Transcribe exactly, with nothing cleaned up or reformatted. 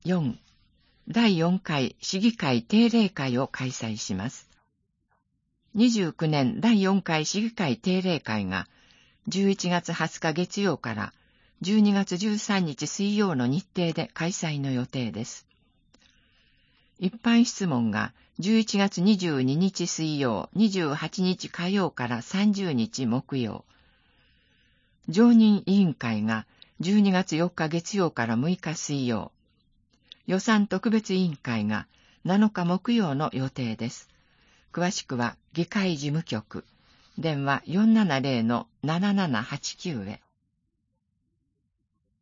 よん、だいよんかい市議会定例会を開催します。にじゅうきゅうねんだいよんかい市議会定例会がじゅういちがつはつか月曜からじゅうにがつじゅうさんにち水曜の日程で開催の予定です。一般質問がじゅういちがつにじゅうににち水曜、にじゅうはちにち火曜からさんじゅうにち木曜。常任委員会がじゅうにがつよっか月曜からむいか水曜。予算特別委員会がなのか木曜の予定です。詳しくは議会事務局、電話 よんななゼロのななななはちきゅう へ。